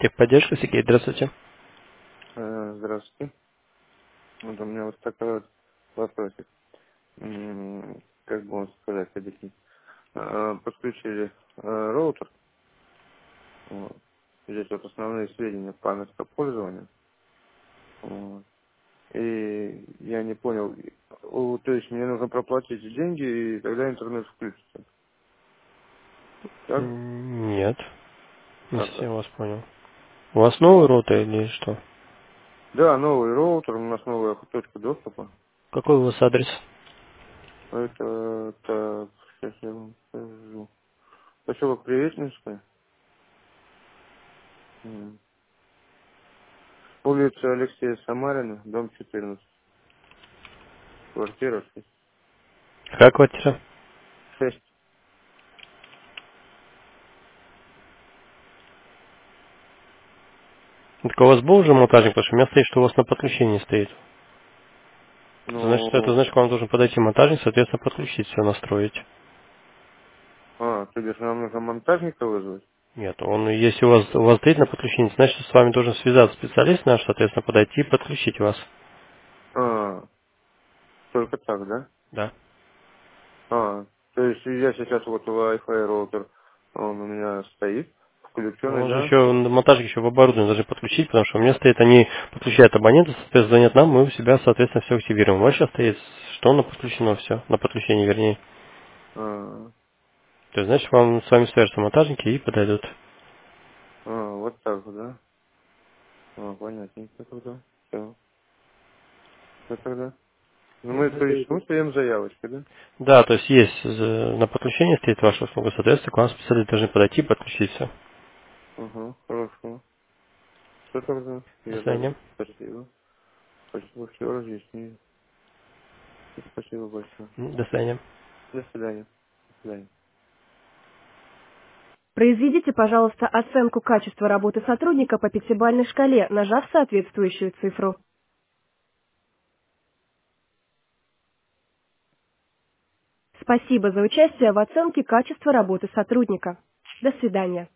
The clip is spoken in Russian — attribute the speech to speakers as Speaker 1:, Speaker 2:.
Speaker 1: Техподдержка, Сергей, здравствуйте.
Speaker 2: Здравствуйте. Вот у меня вот такой вот вопросик. Как бы вам сказать, объяснить. Подключили роутер. Вот. Здесь вот основные сведения по местопользованию. Вот. И я не понял. То есть мне нужно проплатить деньги, и тогда интернет включится. Так?
Speaker 1: Нет, не
Speaker 2: Как
Speaker 1: совсем
Speaker 2: это?
Speaker 1: вас понял. У вас новый роутер или что?
Speaker 2: Да, новый роутер, у нас новая точка доступа.
Speaker 1: Какой у вас адрес?
Speaker 2: Это, так, сейчас я вам скажу. Поселок Приветнинская. Улица Алексея Самарина, дом 14, квартира
Speaker 1: Какая квартира?
Speaker 2: 6.
Speaker 1: Так у вас был уже монтажник, потому что у меня стоит, что у вас на подключении стоит. Это
Speaker 2: Ну,
Speaker 1: значит, к вам должен подойти монтажник, соответственно, подключить все, настроить.
Speaker 2: то бишь нам нужно монтажника вызвать?
Speaker 1: Нет, он, если у вас стоит на подключении, значит, с вами должен связаться специалист наш, соответственно, подойти и подключить вас.
Speaker 2: А, только так, да?
Speaker 1: Да.
Speaker 2: А, то есть я сейчас вот Wi-Fi роутер, он у меня стоит,
Speaker 1: Но
Speaker 2: включенный,
Speaker 1: он же
Speaker 2: да?
Speaker 1: еще, монтажник еще в оборудование должны подключить, потому что у меня стоит, они подключают абонента, соответственно, звонят нам, мы у себя, соответственно, все активируем. У вас сейчас стоит, что оно подключено все, на подключение, вернее.
Speaker 2: А,
Speaker 1: То есть, значит, вам с вами свяжутся монтажники и подойдут.
Speaker 2: вот так вот, да? Понятненько тогда. Все. Что тогда? Ну, то есть мы стоим заявочкой, да?
Speaker 1: Да, то есть на подключение стоит ваша услуга, соответственно, к вам специалисты должны подойти и подключить все.
Speaker 2: Ага, хорошо. Что тогда?
Speaker 1: До
Speaker 2: Я даже
Speaker 1: свидания.
Speaker 2: спасибо. Спасибо, все разъяснили. Спасибо большое.
Speaker 1: До свидания.
Speaker 2: До свидания. До свидания.
Speaker 3: Произведите, пожалуйста, оценку качества работы сотрудника по пятибалльной шкале, нажав соответствующую цифру. Спасибо за участие в оценке качества работы сотрудника. До свидания.